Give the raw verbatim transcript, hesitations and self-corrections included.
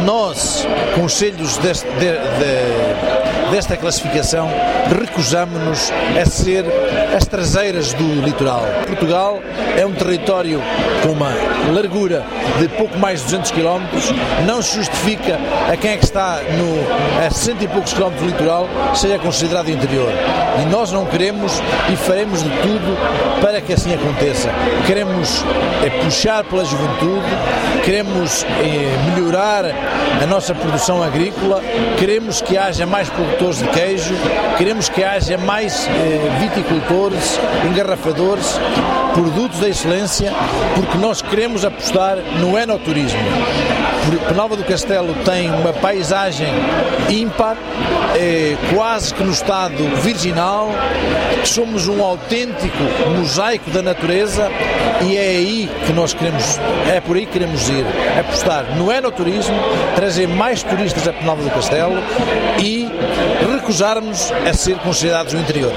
nós, conselhos deste, de, de, desta classificação, recusamos-nos a ser as traseiras do litoral. Portugal é um território com uma largura de pouco mais de duzentos quilómetros, não se justifica a quem é que está no, a sessenta e poucos quilómetros do litoral seja considerado interior. E nós não queremos e faremos de tudo para que assim aconteça. Queremos é, puxar pela juventude, queremos é, melhorar a nossa produção agrícola, queremos que haja mais produtores de queijo, queremos que haja mais eh, viticultores, engarrafadores, produtos de excelência, porque nós queremos apostar no enoturismo. Penalva do Castelo tem uma paisagem ímpar, eh, quase que no estado virginal, somos um autêntico mosaico da natureza e é aí que nós queremos, é por aí que queremos ir, apostar no enoturismo, trazer mais turistas a Penalva do Castelo e recusarmos a ser considerados o interior.